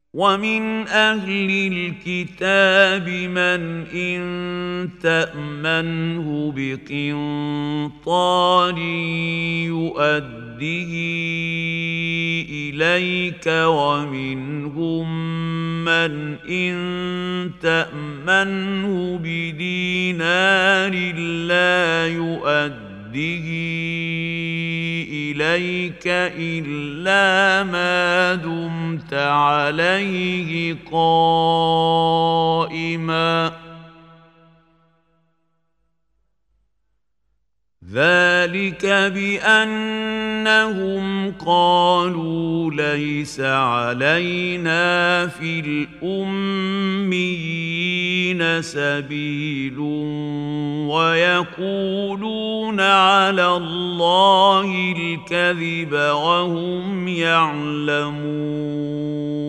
ومن أهل الكتاب من إن تأمنه بقنطار يؤده إليك ومنهم من إن تأمنه بدينار لا يؤده إليك إلا ما دمت عليه قائما ذلك بأنهم قالوا ليس علينا في الأميين سبيل ويقولون على الله الكذب وهم يعلمون